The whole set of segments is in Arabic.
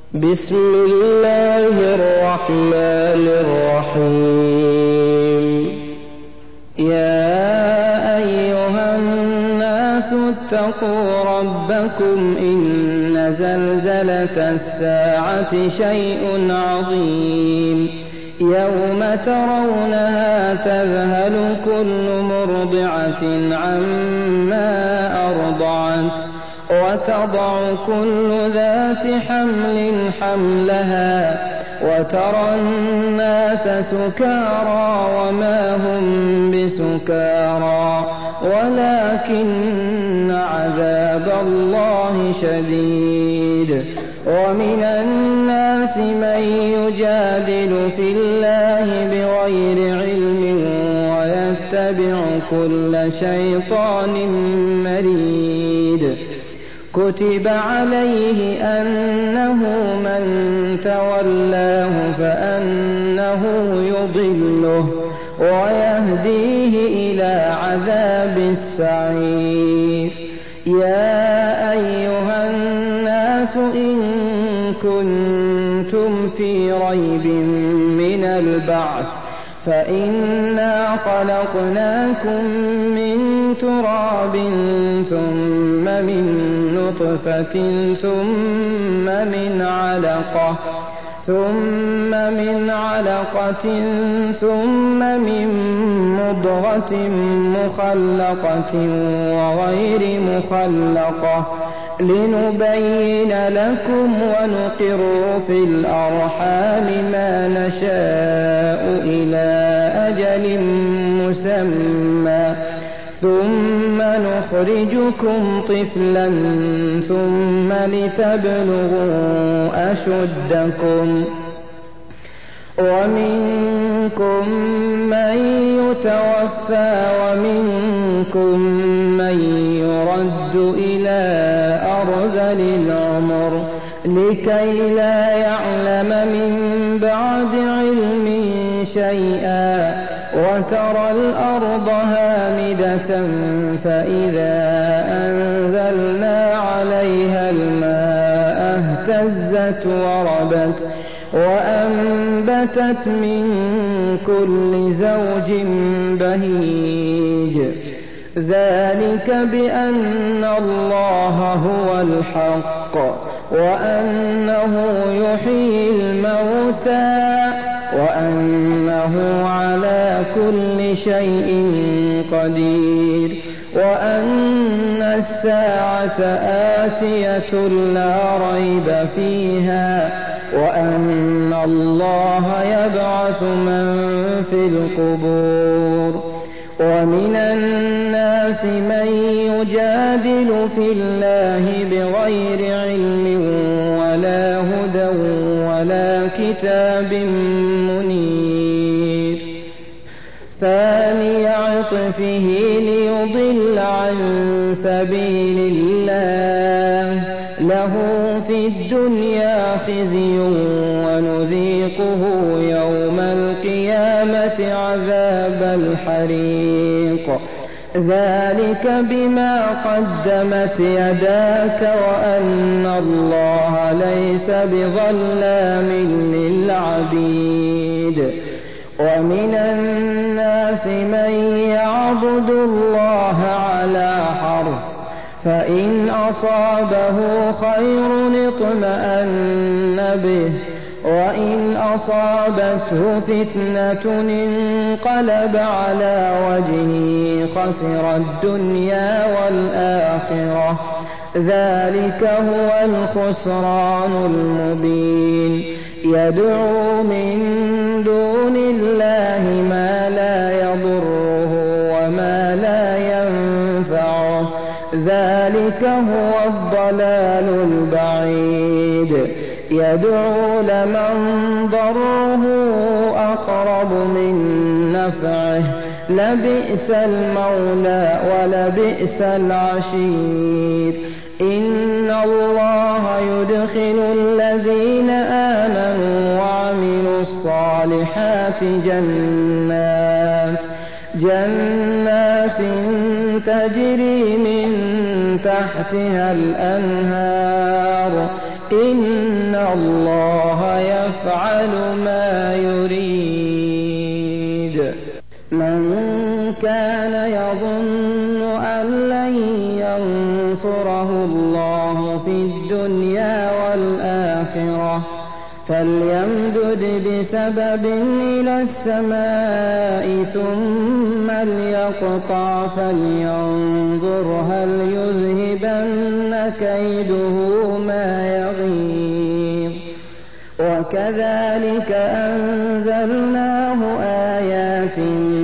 بسم الله الرحمن الرحيم. يا أيها الناس اتقوا ربكم إن زلزلة الساعة شيء عظيم يوم ترونها تذهل كل مرضعة عما أرضعت وتضع كل ذات حمل حملها وترى الناس سكارى وما هم بسكارى ولكن عذاب الله شديد. ومن الناس من يجادل في الله بغير علم ويتبع كل شيطان مريد. كتب عليه أنه من تولاه فأنه يضله ويهديه إلى عذاب السعير. يا أيها الناس إن كنتم في ريب من البعث فإنا خلقناكم من تراب ثم من نطفة ثم من علقة ثم من مضغة مخلقة وغير مخلقة لنبين لكم ونقر في الأرحام ما نشاء إلى أجل مسمى ثم نخرجكم طفلا ثم لتبلغوا أشدكم ومنكم من يتوفى ومنكم من يرد إلى أرذل العمر لكي لا يعلم من بعد علم شيئا وترى الأرض هامدة فإذا أنزلنا عليها الماء اهتزت وربت وأنبتت من كل زوج بهيج. ذلك بأن الله هو الحق وأنه يحيي الموتى وأنه على كل شيء قدير وأن الساعة آتية لا ريب فيها وأن الله يبعث من في القبور. ومن الناس من يجادل في الله بغير علم ولا هدى ولا كتاب منير. ثاني عطفه ليضل عن سبيل الله له في الدنيا خزي ونذيقه يوم القيامة عذاب الحريق. ذلك بما قدمت يداك وأن الله ليس بظلام للعبيد. ومن الناس من يعبد الله على حرف فإن أصابه خير اطمأن به وإن أصابته فتنة انقلب على وجهه خسر الدنيا والآخرة. ذلك هو الخسران المبين. يدعو من دون الله ما لا يضره وما لا ينفعه. ذلك هو الضلال البعيد. يدعو لمن ضره أقرب من نفعه لبئس المولى ولبئس العشير. إن الله يدخل الذين آمنوا وعملوا الصالحات جنات تجري من تحتها الأنهار إن الله يفعل ما يريد. من كان يظن أن لن ينصره الله في الدنيا والآخرة فليمدد بسبب إلى السماء ثم ليقطع فلينظر هل يذهبن كيده ما يغيظ. وكذلك أنزلناه آيات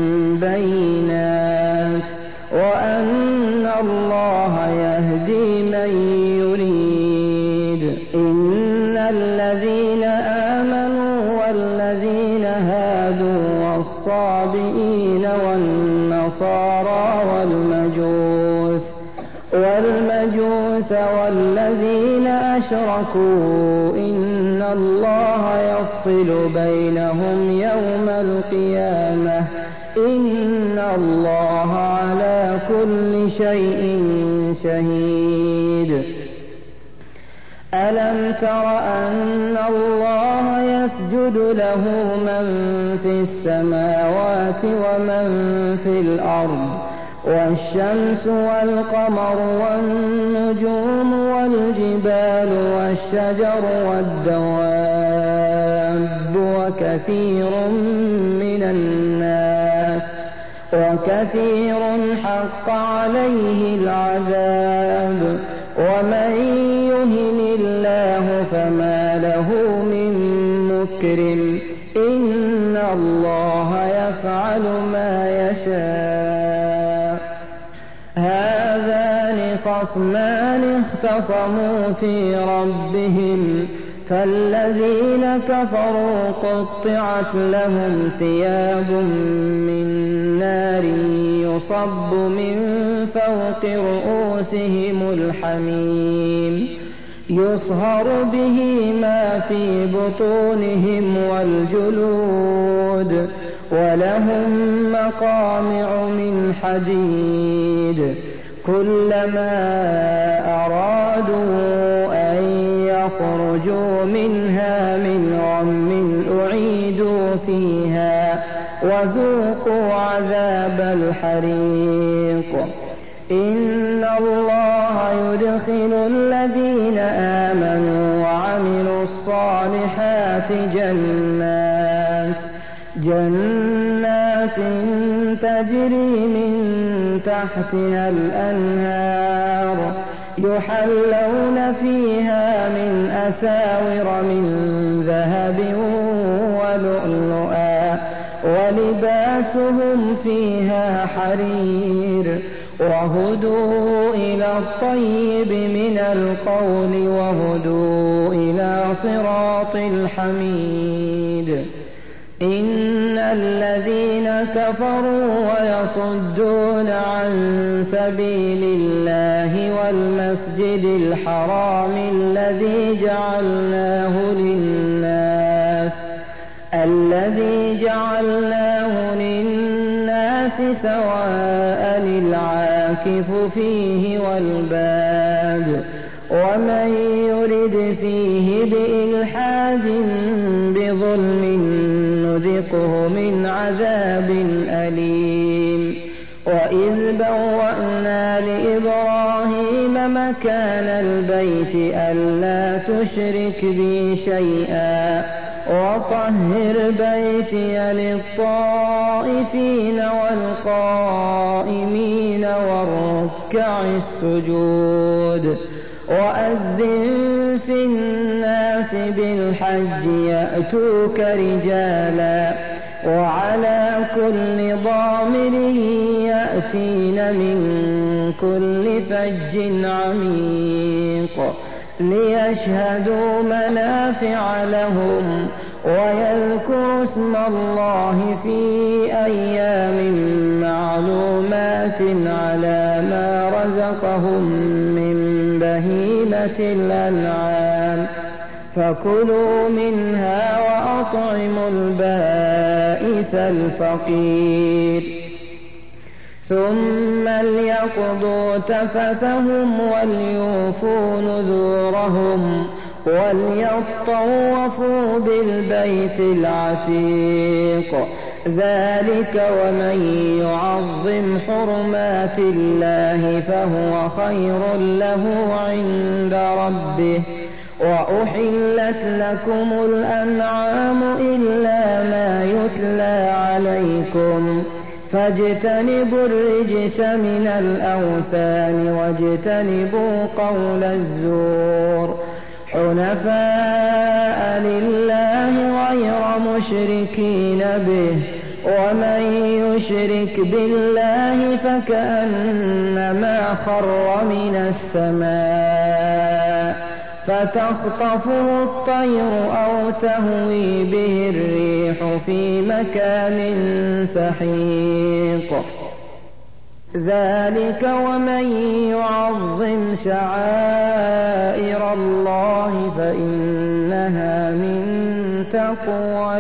بينات وأن الله يهدي من يريد. إن الذين آمنوا والذين هادوا والصابئين والنصارى والمجوس والذين أشركوا إن الله يفصل بينهم يوم القيامة إن الله على كل شيء شهيد. ألم تر أن الله يسجد له من في السماوات ومن في الأرض والشمس والقمر والنجوم والجبال والشجر والدواب وكثير حق عليه العذاب ومن يهن الله فما له من مكرم إن الله يفعل ما يشاء. هذان خصمان اختصموا في ربهم فالذين كفروا قطعت لهم ثياب من نار يصب من فوق رؤوسهم الحميم يصهر به ما في بطونهم والجلود ولهم مقامع من حديد كلما أرادوا أن يخرجوا منها من غم أعيدوا فيها وذوقوا عذاب الحريق. إن الله يدخل الذين آمنوا وعملوا الصالحات جنات تجري من تحتها الأنهار يحلون فيها من أساور من ذهب ولؤلؤا ولباسهم فيها حرير وهدوا إلى الطيب من القول وهدوا إلى صراط الحميد. إن الذين كفروا ويصدون عن سبيل الله والمسجد الحرام الذي جعلناه للناس سواء العاكف فيه والباد ومن يرد فيه بإلحاد بظلم نذقه من عذاب أليم. وإذ بوأنا لإبراهيم مكان البيت ألا تشرك بي شيئا وطهر بيتي للطائفين والقائمين والركع السجود. وأذن في الناس بالحج يأتوك رجالا وعلى كل ضامر يأتين من كل فج عميق ليشهدوا منافع لهم ويذكروا اسم الله في أيام معلومات على ما رزقهم من بهيمة الأنعام فكلوا منها وأطعموا البائس الفقير ثم ليقضوا تفثهم وليوفوا نذورهم وليطوفوا بالبيت العتيق. ذلك ومن يعظم حرمات الله فهو خير له عند ربه. وأحلت لكم الأنعام إلا ما يتلى عليكم فاجتنبوا الرجس من الأوثان واجتنبوا قول الزور حنفاء لله غير مشركين به. ومن يشرك بالله فكأنما خر من السماء فتخطفه الطير أو تهوي به الريح في مكان سحيق. ذلك ومن يعظم شعائر الله فإنها من تقوى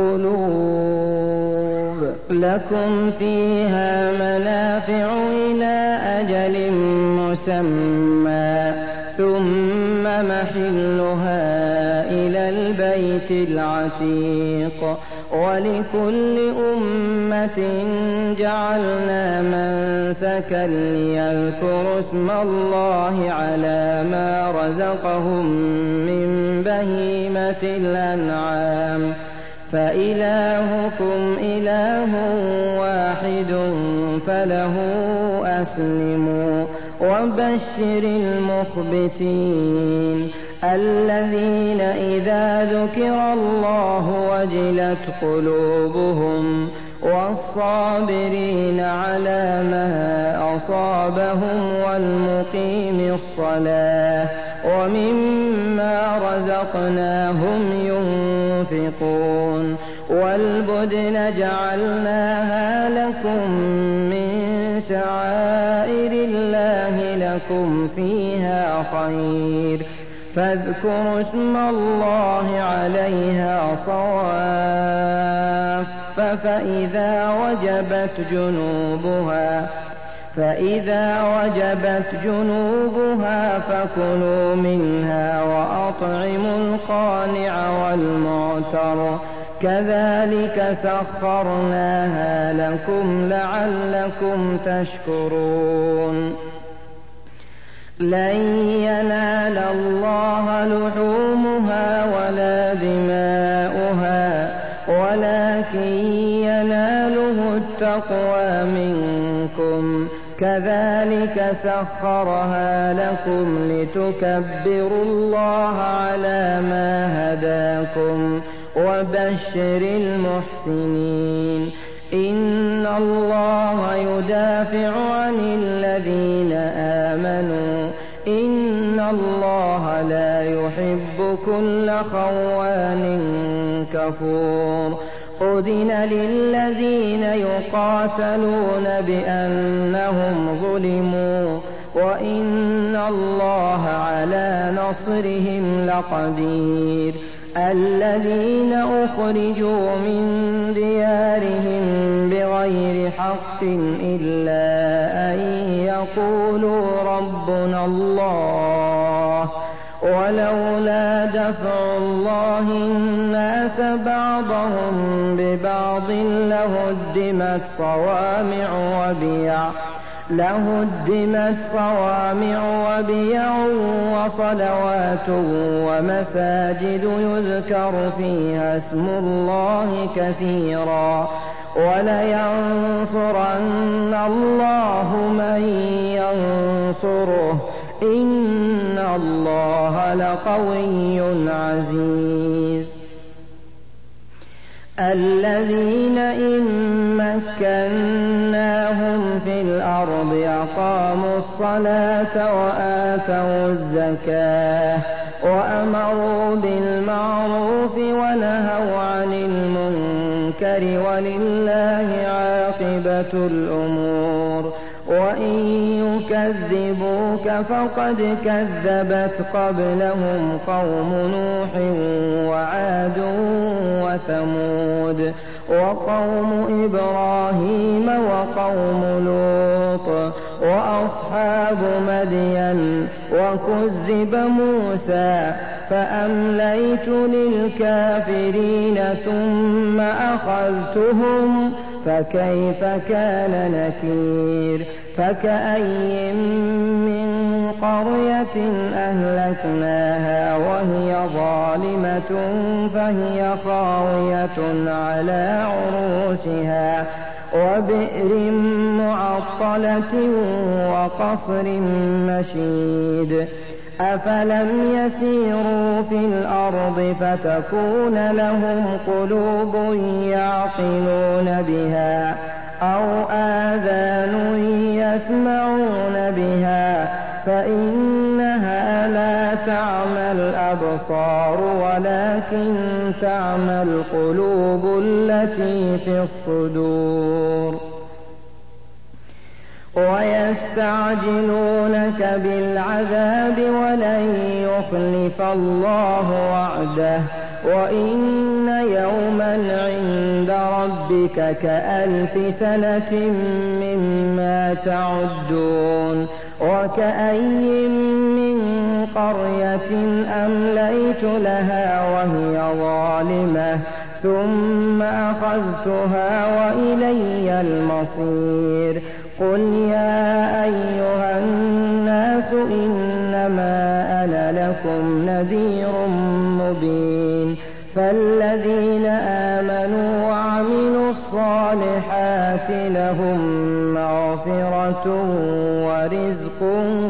القلوب. لكم فيها منافع إلى أجل مسمى ثم محلها إلى البيت العتيق. ولكل أمة جعلنا منسكا ليذكروا اسم الله على ما رزقهم من بهيمة الأنعام فإلهكم إله واحد فله أسلموا. وبشر المخبتين الذين إذا ذكر الله وجلت قلوبهم والصابرين على ما أصابهم والمقيم الصلاة ومما رزقناهم ينفقون. والبدن جعلناها لكم من شعائر الله لكم فيها خير فاذكروا اسم الله عليها صواف فإذا وجبت جنوبها فكلوا منها وأطعموا القانع والمعتر كذلك سخرناها لكم لعلكم تشكرون. لن ينال الله لحومها ولا دماؤها ولكن يناله التقوى منكم كذلك سخرها لكم لتكبروا الله على ما هداكم. وبشر المحسنين إن الله يدافع عن الذين آمنوا إن الله لا يحب كل خوان كفور. أذن للذين يقاتلون بأنهم ظلموا وإن الله على نصرهم لقدير. الذين أخرجوا من ديارهم بغير حق إلا أن يقولوا ربنا الله ولولا دفع الله الناس بعضهم ببعض لهدمت صوامع وبيع وصلوات ومساجد يذكر فيها اسم الله كثيرا ولينصرن الله من ينصره إن الله لقوي عزيز. الذين إن مكناهم في الأرض أقاموا الصلاة وآتوا الزكاة وأمروا بالمعروف ونهوا عن المنكر ولله عاقبة الأمور. وإن يكذبوك فقد كذبت قبلهم قوم نوح وعاد وثمود وقوم إبراهيم وقوم لوط وأصحاب مدين وكذب موسى فأمليت للكافرين ثم أخذتهم فكيف كان نكير فكأي من قرية أهلكناها وهي ظالمة فهي خاوية على عروشها وبئر معطلة وقصر مشيد أفلم يسيروا في الأرض فتكون لهم قلوب يعقلون بها أو آذان يسمعون بها فإنها لا تعمى الأبصار ولكن تعمى القلوب التي في الصدور ويستعجلونك بالعذاب ولن يخلف الله وعده وإن يوما عند ربك كألف سنة مما تعدون وكأي من قرية أمليت لها وهي ظالمة ثم أخذتها وإلي المصير قل يا أيها الناس إنما أنا لكم نذير مبين فالذين آمنوا وعملوا الصالحات لهم مغفرة ورزق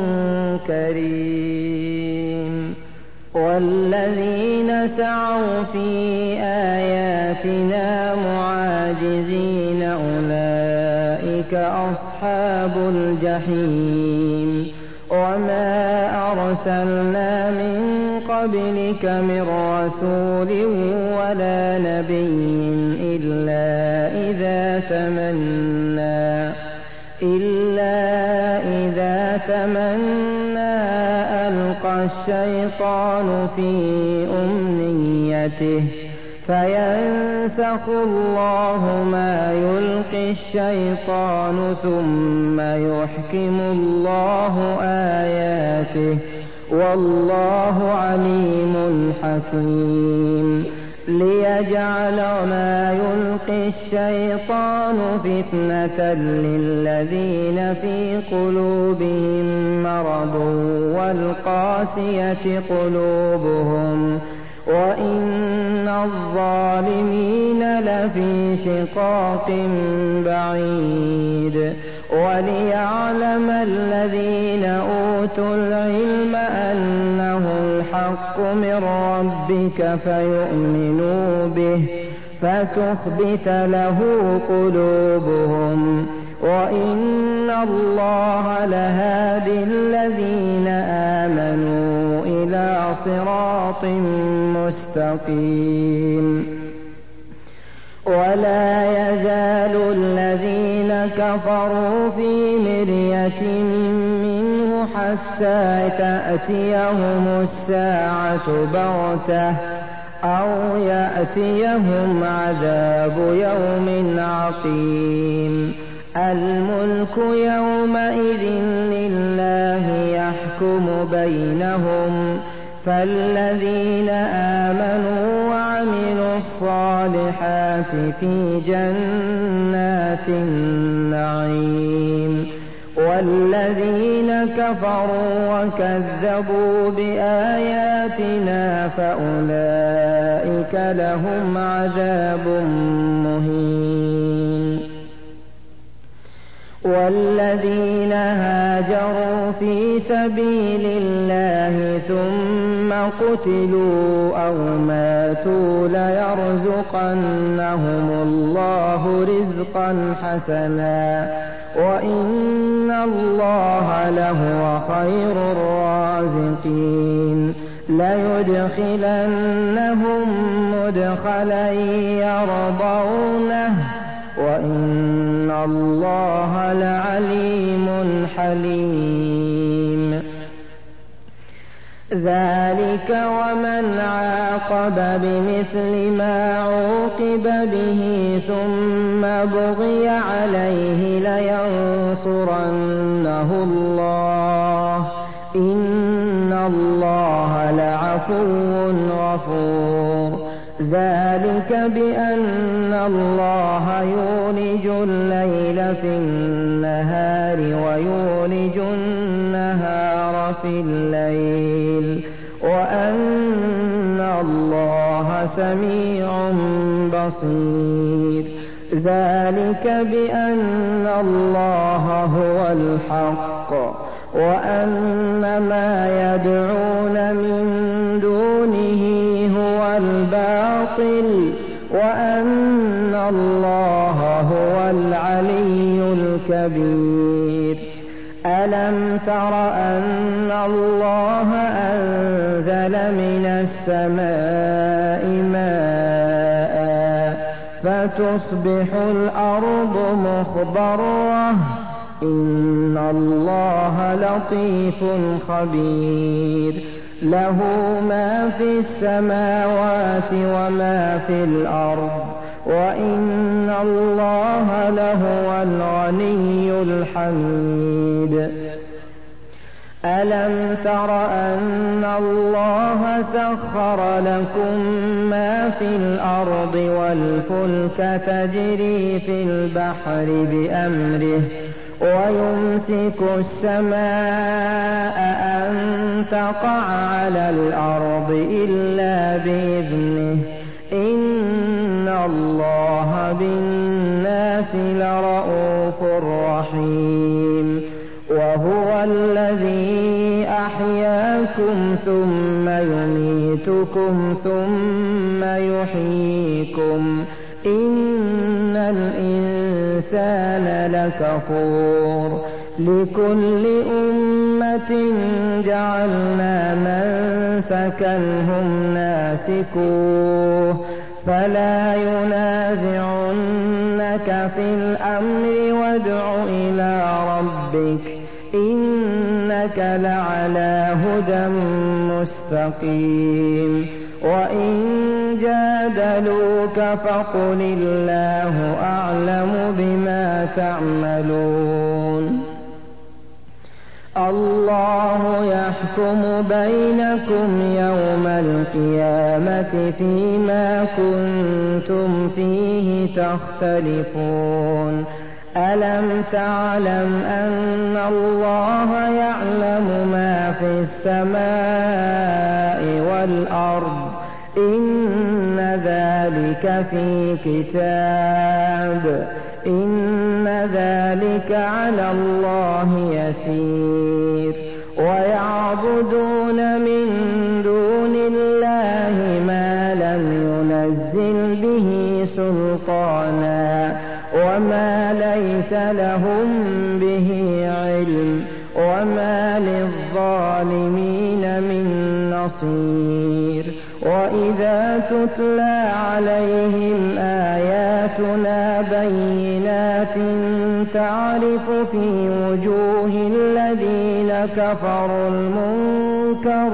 كريم والذين سعوا في آياتنا معاجزين أولئك أصحاب الجحيم وما أرسلنا من قبلك من رسول ولا نبي إلا إذا تمنى ألقى الشيطان في أمنيته فينسخ الله ما يلقي الشيطان ثم يحكم الله آياته والله عليم حكيم ليجعل ما يلقي الشيطان فتنة للذين في قلوبهم مرض والقاسية قلوبهم وإن الظالمين لفي شقاق بعيد وليعلم الذين أوتوا العلم أنه الحق من ربك فيؤمنوا به فتخبت له قلوبهم وإن الله لهادي الذين آمنوا إلى صراط مستقيم ولا يزال الذين كفروا في مرية منه حتى تأتيهم الساعة بغتة أو يأتيهم عذاب يوم عقيم الملك يومئذ لله يحكم بينهم فالذين آمنوا وعملوا الصالحات في جنات النعيم والذين كفروا وكذبوا بآياتنا فأولئك لهم عذاب مهين والذين هاجروا في سبيل الله ثم قتلوا أو ماتوا ليرزقنهم الله رزقا حسنا وإن الله لهو خير الرازقين ليدخلنهم مدخلا يرضونه وإن الله لعليم حليم ذلك ومن عاقب بمثل ما عوقب به ثم بغي عليه لينصرنه الله إن الله لعفو غفور ذلك بأن الله يولج الليل في النهار ويولج النهار في الليل وأن الله سميع بصير ذلك بأن الله هو الحق وأن ما يدعون من دونه هو الباطل وأن الله هو العلي الكبير ألم تر أن الله أنزل من السماء ماء فتصبح الأرض مخضرة إن الله لطيف خبير له ما في السماوات وما في الأرض وإن الله لهو الغني الحميد ألم تر أن الله سخر لكم ما في الأرض والفلك تجري في البحر بأمره ويمسك السماء أن تقع على الأرض إلا بإذنه إن الله بالناس لرءوف رحيم وهو الذي أحياكم ثم يميتكم ثم يحييكم إن الإنسان لكفور لكل أمة جعلنا منسكا هم ناسكوه فلا ينازعنك في الأمر وادع إلى ربك إنك لعلى هدى مستقيم وإن جادلوك فقل الله أعلم بما تعملون الله يحكم بينكم يوم القيامة فيما كنتم فيه تختلفون ألم تعلم أن الله يعلم ما في السماء والأرض إن ذلك في كتاب إن ذلك على الله يسير ويعبدون من دون الله ما لم ينزل به سلطانا وما ليس لهم به علم وما للظالمين من نصير وإذا تتلى عليهم آياتنا بينات تعرف في وجوه الذين كفروا المنكر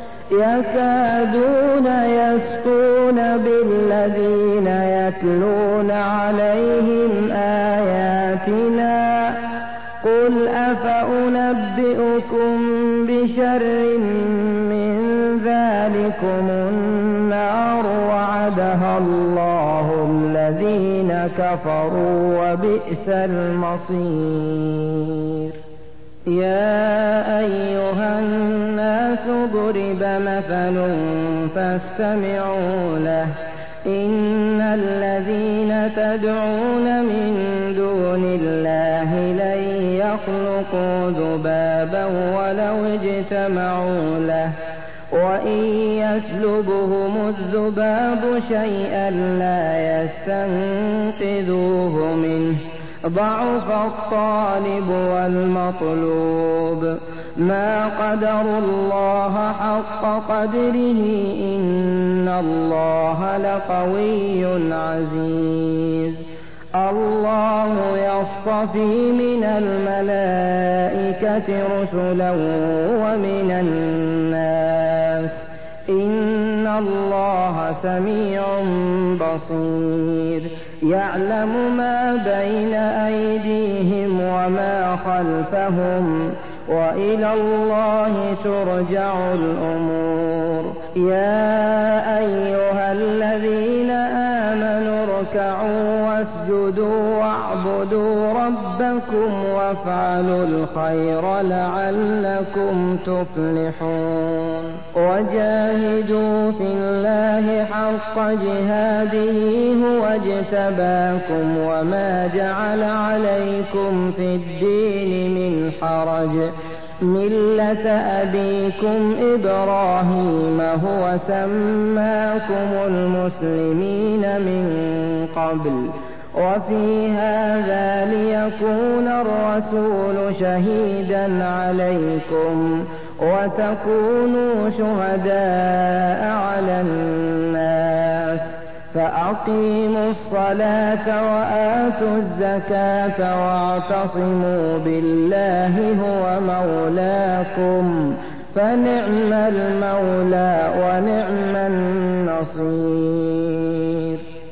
يكادون يسطون بالذين يتلون عليهم آياتنا قل أفأنبئكم بشر من ذلكم النار وعدها الله الذين كفروا وبئس المصير يا أيها الناس ضرب مثل فاستمعوا له إن الذين تدعون من دون الله لن يخلقوا ذبابا ولو اجتمعوا له وإن يسلبهم الذباب شيئا لا يستنقذوه منه ضعف الطالب والمطلوب ما قدروا الله حق قدره إن الله لقوي عزيز الله يصطفي من الملائكة رسلا ومن الناس إن الله سميع بصير يعلم ما بين أيديهم وما خلفهم وإلى الله ترجع الأمور. يا أيها الذين آمنوا اركعوا واسجدوا واعبدوا ربكم وافعلوا الخير لعلكم تفلحون. وجاهدوا في الله حق جهاده هو اجتباكم وما جعل عليكم في الدين من حرج ملة أبيكم إبراهيم هو سماكم المسلمين من قبل وفي هذا ليكون الرسول شهيدا عليكم وتكونوا شهداء على الناس فأقيموا الصلاة وآتوا الزكاة واعتصموا بالله هو مولاكم فنعم المولى ونعم النصير.